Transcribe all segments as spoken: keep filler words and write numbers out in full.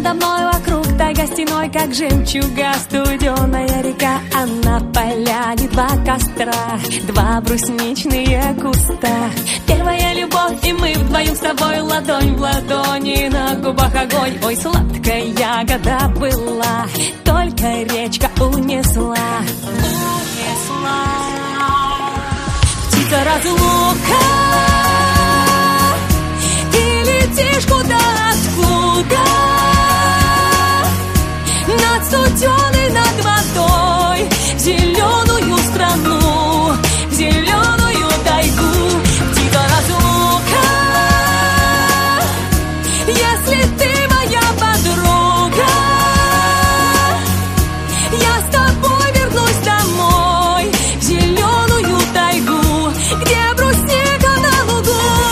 надо мной вокруг тайга стеной, как жемчуга студеная река. А на поляне два костра, два брусничные куста. Первая любовь, и мы вдвоем с тобой ладонь в ладони, на губах огонь. Ой, сладкая ягода была, только речка унесла. Унесла. Птица разлука, ты летишь куда, откуда? Над студеной, над водой, в зеленую страну, в зеленую тайгу. Птица разлука, если ты моя подруга, я с тобой вернусь домой, в зеленую тайгу, где брусника на лугу.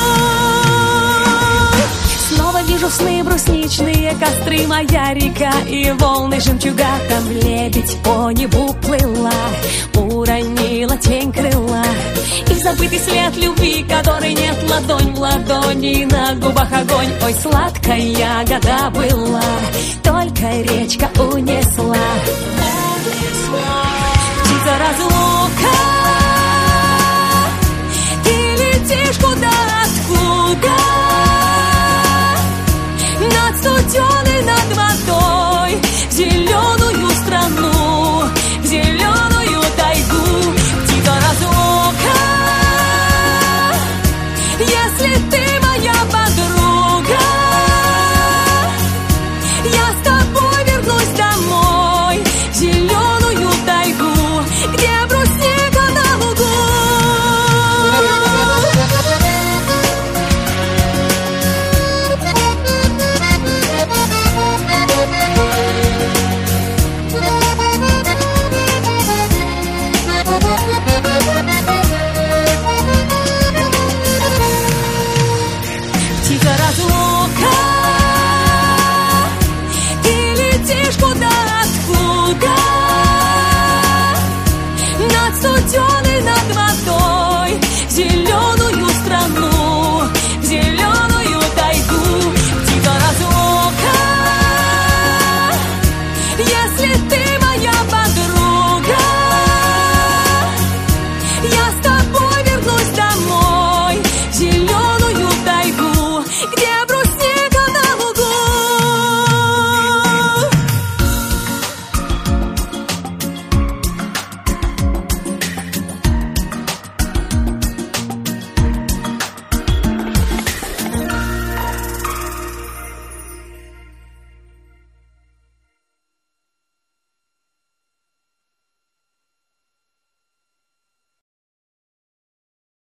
Снова вижу сны брусничные костры, моя река и волны жемчуга. Там лебедь по небу плыла, уронила тень крыла. И забытый след любви, которой нет, ладонь в ладони, на губах огонь. Ой, сладкая ягода была, только речка унесла.